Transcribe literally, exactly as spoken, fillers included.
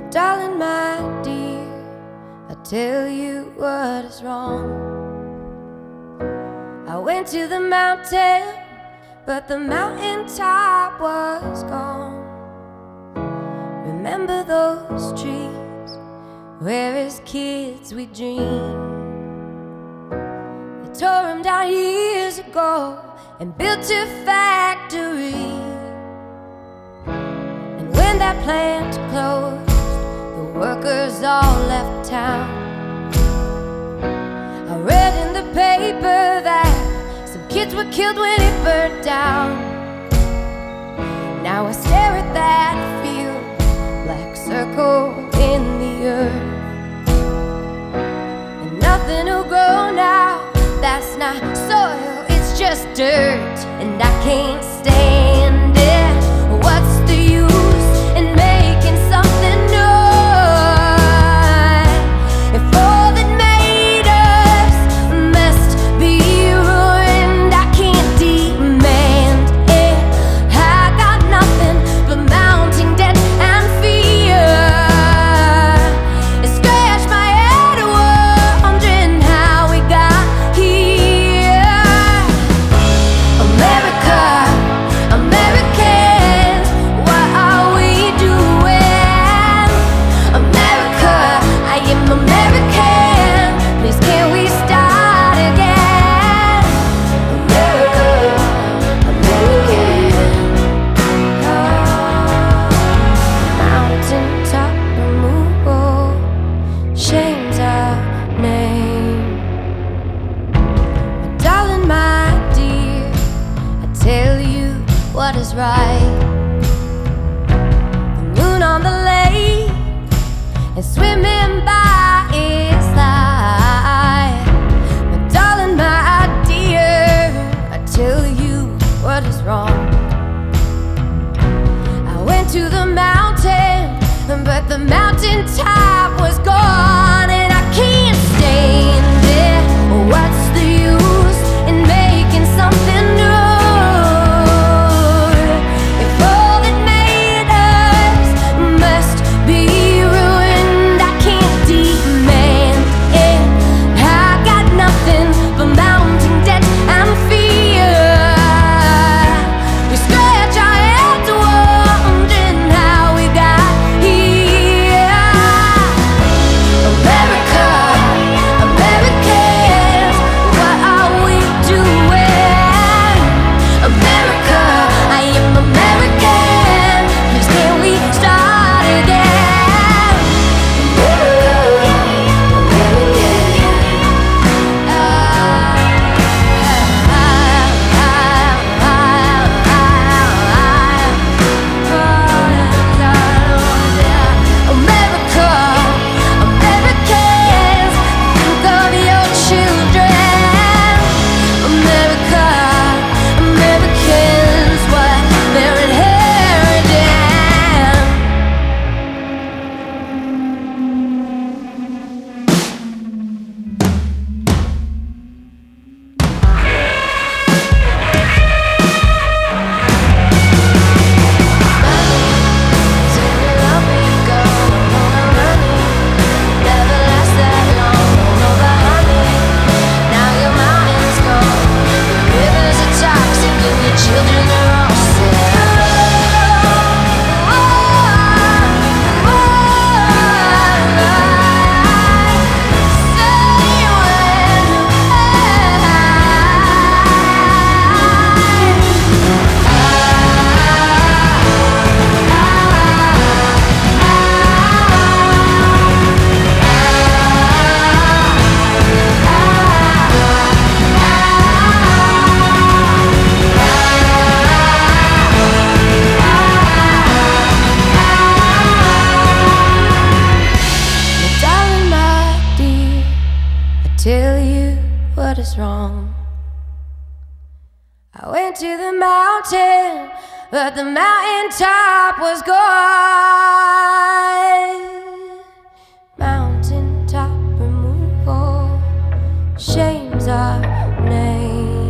Darling, my dear, I tell you what is wrong. I went to the mountain, but the mountain top was gone. Remember those trees where as kids we dreamed? They tore them down years ago and built a factory. And when that plant closed, the workers all left town. I read in the paper that some kids were killed when it burned down. Now I stare at that field, black circle in the earth, and nothing will grow now. That's not soil, it's just dirt, and I can't stand it. What's the use in making something new? What is right? The moon on the lake and swimming by its light. But darling, my dear, I tell you what is wrong. I went to the mountain, but the mountain top was gone, and I can't stand it. What's the use in making something new? Tell you what is wrong. I went to the mountain, but the mountain top was gone. Mountain top removal, shame's our name.